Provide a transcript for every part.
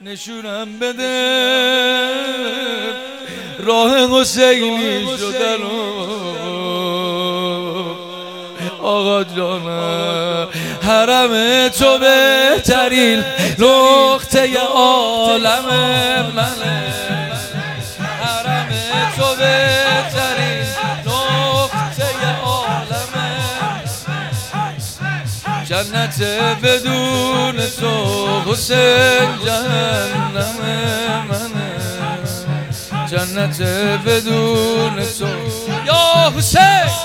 نشونم بده راه حسینی شدن آقا جانم. حرم تو بهترین نقطه عالم منه، حرم تو بهترین نقطه عالمه، جنت بدون تو حسین جهنم منه، جنت بدون تو یا حسین.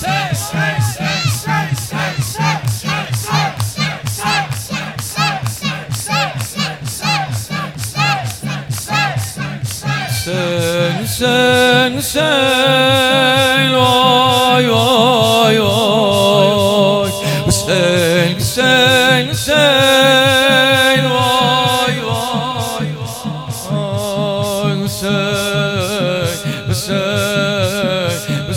حسین حسین وای وای وای، حسین حسین حسین وای وای وای، حسین حسین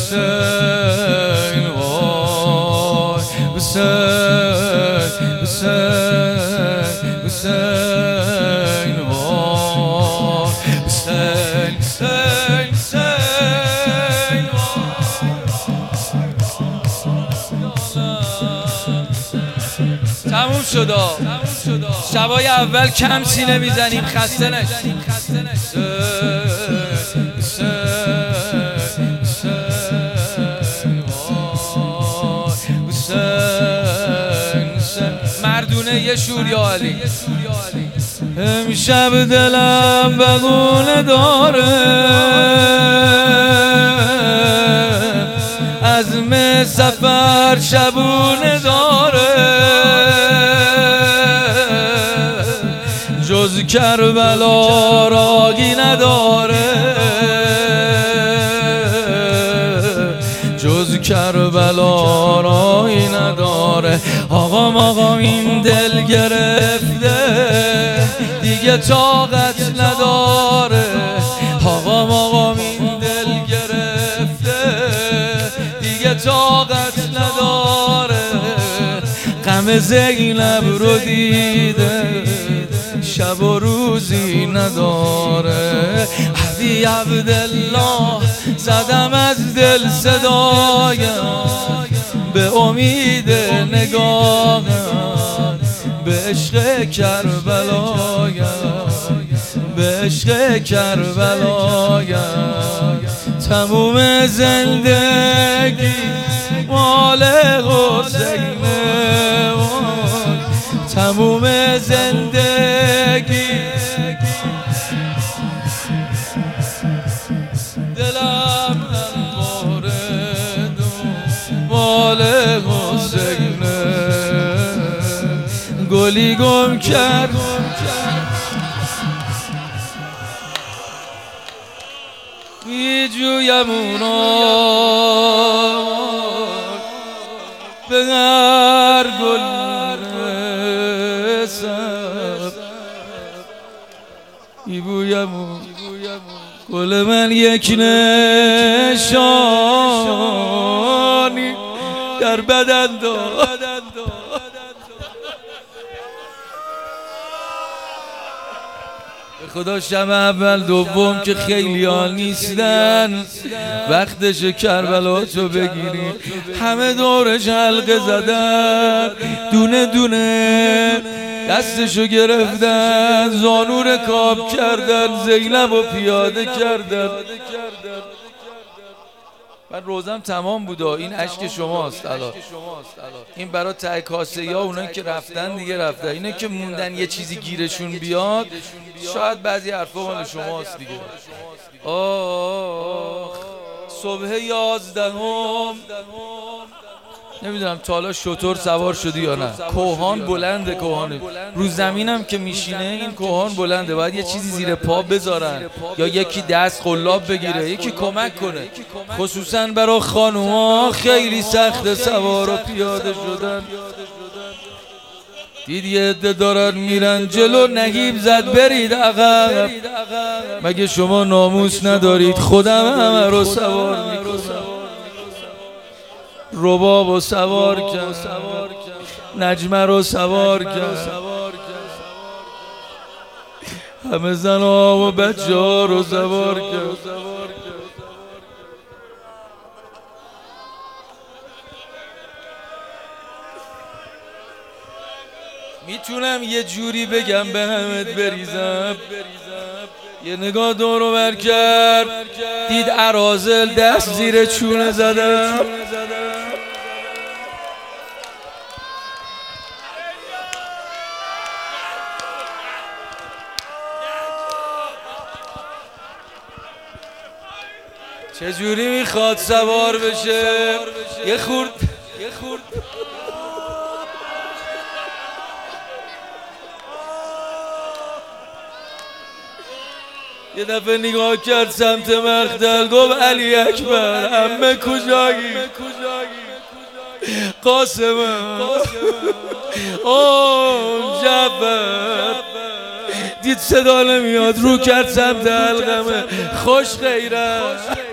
حسین وای، حسین حسین حسین وای، حسین حسین حسین وای. تموم شد. شبای اول کم سینه میزنیم خسته نشیم. مردونه یه شور یا علی. امشب دلم بغونه داره، عزم سفر شبونه داره، جز کربلا راهی نداره، جز کربلا راهی نداره. آقام این دل گرفته دیگه طاقت نداره، آقام این دل گرفته دیگه طاقت نداره. غم زینب رو دیده شب و روزی نداره. علی عبدالله زدم از دل صدایم، به امید نگاهم به عشق کربلایم، به عشق کربلایم. تموم زندگی مال حسینه، تموم زندگی دلم وارد مال حسینه. گلی گم کرد میجویم اونا، به هر گل رسم میبویم گل من یک نشانی در بدن داد. خدا شب اول دوم که خیلی ها نیستن، وقتش کربلا تو بگیری. همه دورش حلقه زدن، دونه دونه دستشو گرفتن، زانو رکاب کردن، زینب و پیاده کردن. من روزم تمام بود. این اشک شماست الان، این برای ته کاسه یا اونایی که رفتن دیگه رفتن. اینه که موندن یه چیزی گیرشون بیاد، شاید بعضی حرفا مال شماست دیگه. صبح 11ام نمیدونم تا حالا شتر سوار شدی یا نه. کوهان بلنده، کوهانه رو زمینم که میشینه این کوهان بلنده، باید یه چیزی زیر پا بذارن یا یکی دست قلاب بگیره، یکی کمک کنه. خصوصا برای خانوما خیلی سخت سوار و پیاده شدن. دید یه عده دارن میرن جلو، نگیب زد برید عقب. مگه شما ناموس ندارید؟ خودم همه رو سوار میکنم. رباب رو سوار کرد، نجمه رو سوار کرد، همه زنها و بچه ها رو سوار کرد. میتونم یه جوری بگم به همت بریزم، یه نگاه دور و بر کرد، دید اراذل دست زیر چونه زدم. چجوری میخواد سوار بشه؟ یه خورد یه دفعه نگاه کرد سمت مقتل، گفت علی اکبر عمه کجایی؟ قاسمم. اون جعفر دید صدا نمیاد، رو کرد سمت علقمه، خوش غیرت